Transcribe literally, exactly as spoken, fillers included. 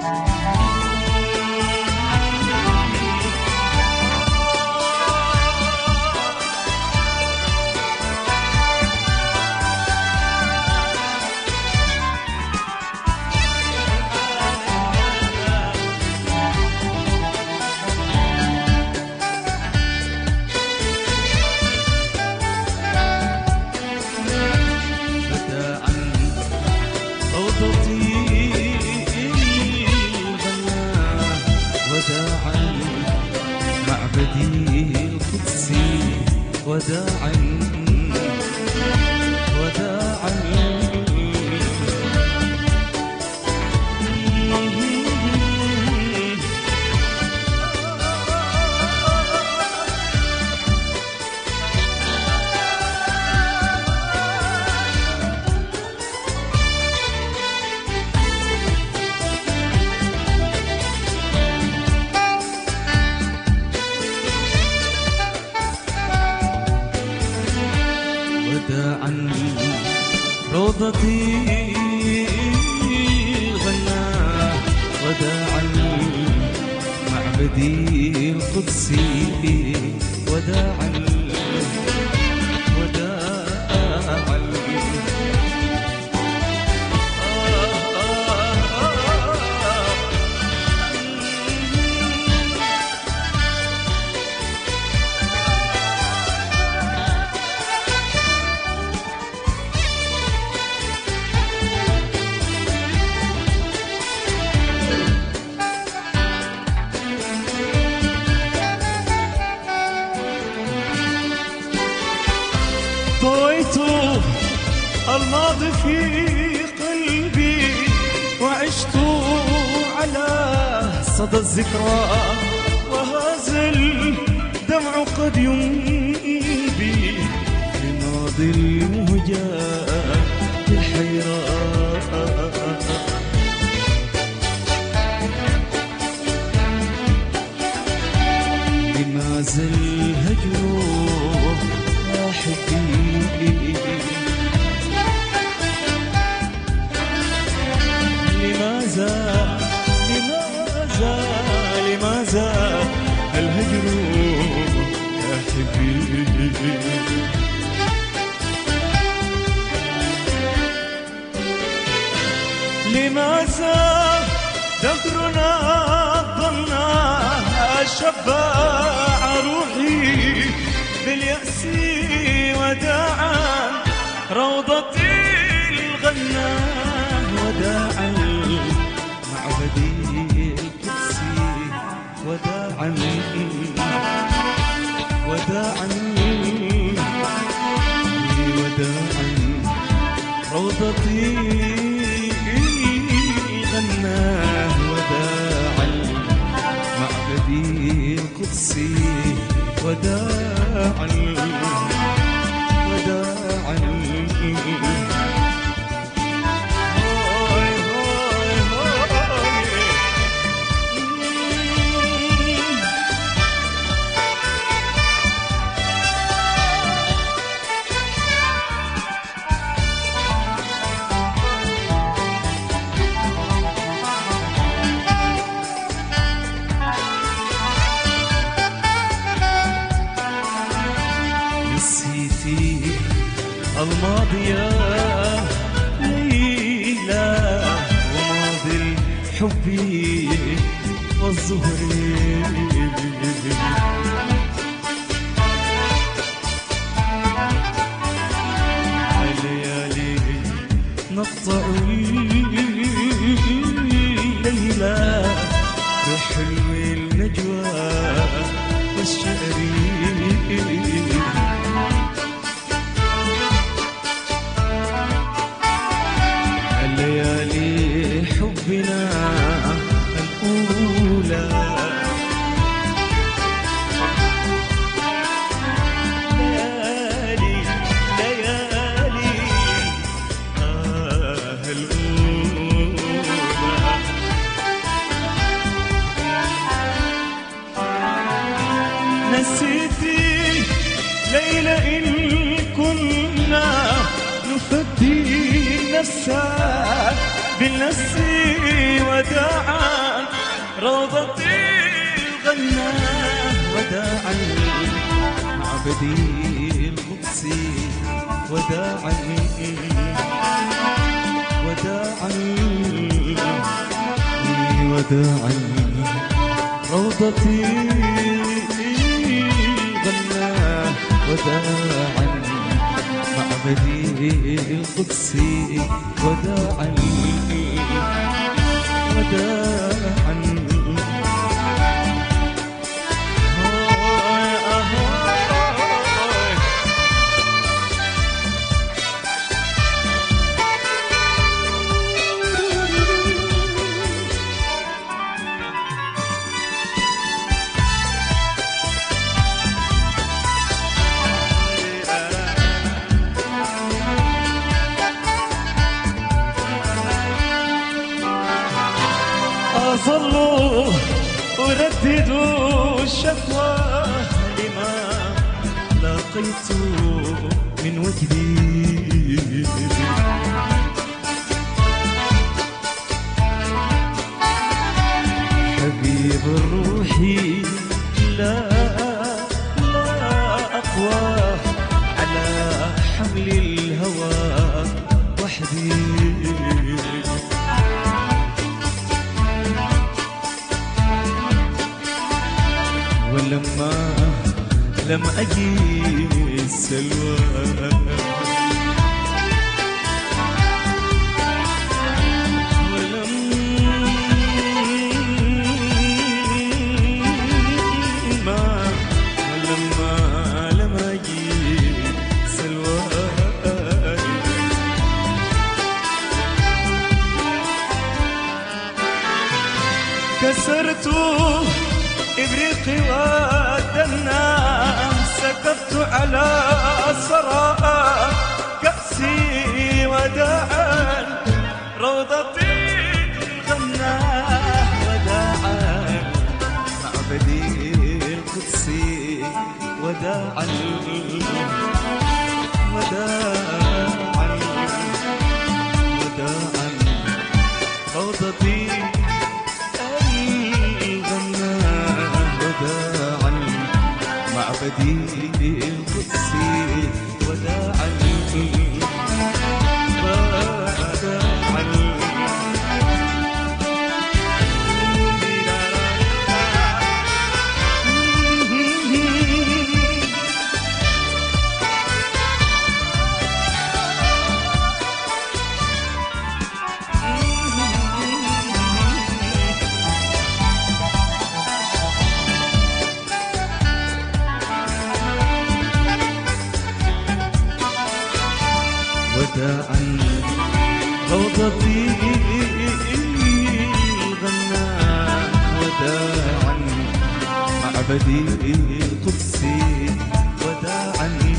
وداعا وداعا وداعا روضتي الغناء وداعا معبدي القدسي وداعا وداعا طويت الماضي في قلبي وعشت على صدى الذكرى وهذا الدمع قد ينبي لماضي المهجاء الحيران لماذا الهجر لماذا لماذا لماذا الهجر يا حبيبي لماذا دهرنا ظلنا شبع روحي باليأس وداعا روضتي الغناء وداعا معبدي القدسي وداعا وداعا وداعا روضتي الغناء وداعا معبدي القدسي وداعا وداعا نسيتي الماضية ليلى وماضي الحب والزهر الليالي نقطع الليلة بحلو النجوى والشعر ليالي حبنا الأولى ليالي ليالي آه الأولى نسيتي ليلة إن كنا نفدي نفسك بالنفس وداعا وداعا معبدي القدسي وداعا وداعا وداعا روضتي غنى وداعا معبدي القدسي وداعا وداعا صلوا ورددوا الشكوى لما لقيت من وجدي حبيب الروح لا لا أقوى على حمل الهوى وحدي ولما لم أجي السلوى ولما ولما لم أجي السلوى كسرت إبريقي ودنا سكبت على صراء كأسي وداعا روضتي غنى وداعا معبدي القدسي وداعا وداعا وداعا روضتي معبدي القدسي وداعا وداعا وداعا روضتي غنى وداعا معبدي القدسي وداعا